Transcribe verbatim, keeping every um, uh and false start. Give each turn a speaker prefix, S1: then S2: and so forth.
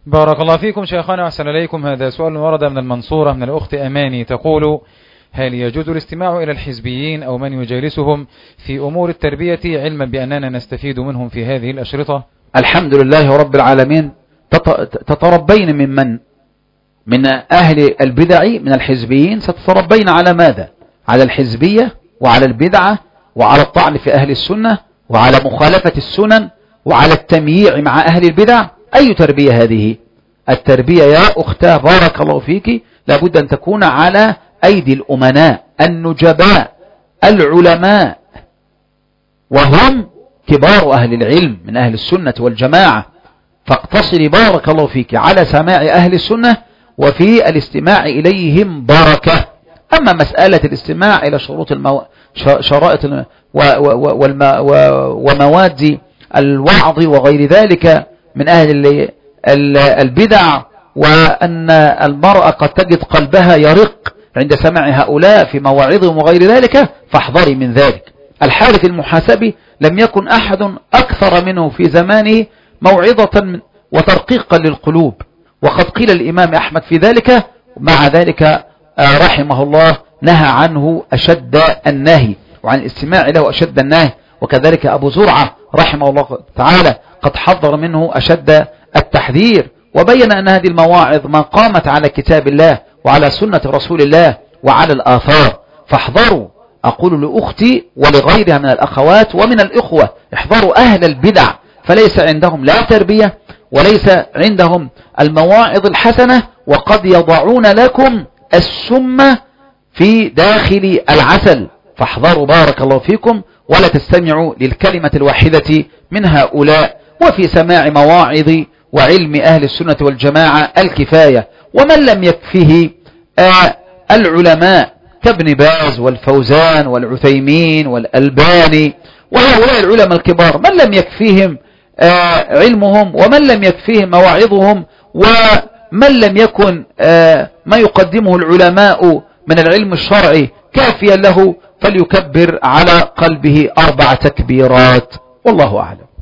S1: بارك الله فيكم شيخنا وأحسن إليكم. هذا سؤال ورد من المنصورة من الأخت أماني، تقول: هل يجوز الاستماع إلى الحزبيين أو من يجالسهم في أمور التربية علما بأننا نستفيد منهم في هذه الأشرطة؟
S2: الحمد لله رب العالمين. تتربين ممن من أهل البدع من الحزبيين، ستتربين على ماذا؟ على الحزبية وعلى البدعة وعلى الطعن في أهل السنة وعلى مخالفة السنن وعلى التمييع مع أهل البدع. أي تربية هذه؟ التربية يا أختاه بارك الله فيك لابد أن تكون على أيدي الأمناء النجباء العلماء، وهم كبار أهل العلم من أهل السنة والجماعة. فاقتصري بارك الله فيك على سماع أهل السنة وفي الاستماع إليهم بركة. أما مسألة الاستماع إلى شروط المو... شرائط الم... و... و... والم... و... ومواد الوعظ وغير ذلك من أهل البدع، وأن المرأة قد تجد قلبها يرق عند سماع هؤلاء في مواعظهم وغير ذلك، فاحذري من ذلك. الحارث المحاسبي لم يكن أحد أكثر منه في زمانه موعظة وترقيقا للقلوب، وقد قيل الإمام أحمد في ذلك، مع ذلك رحمه الله نهى عنه أشد النهي، وعن الاستماع له أشد النهي. وكذلك أبو زرعة رحمه الله تعالى قد حذر منه أشد التحذير، وبين أن هذه المواعظ ما قامت على كتاب الله وعلى سنة رسول الله وعلى الآثار. فاحذروا، أقول لأختي ولغيرها من الأخوات ومن الإخوة، احذروا أهل البدع، فليس عندهم لا تربية وليس عندهم المواعظ الحسنة، وقد يضعون لكم السم في داخل العسل. فاحذروا بارك الله فيكم، ولا تستمعوا للكلمة الواحدة من هؤلاء، وفي سماع مواعظ وعلم أهل السنة والجماعة الكفاية. ومن لم يكفه آه العلماء كابن باز والفوزان والعثيمين والألباني وهؤلاء العلماء الكبار، من لم يكفيهم آه علمهم ومن لم يكفيهم مواعظهم، ومن لم يكن آه ما يقدمه العلماء من العلم الشرعي كافيا له، فليكبر على قلبه أربع تكبيرات، والله أعلم.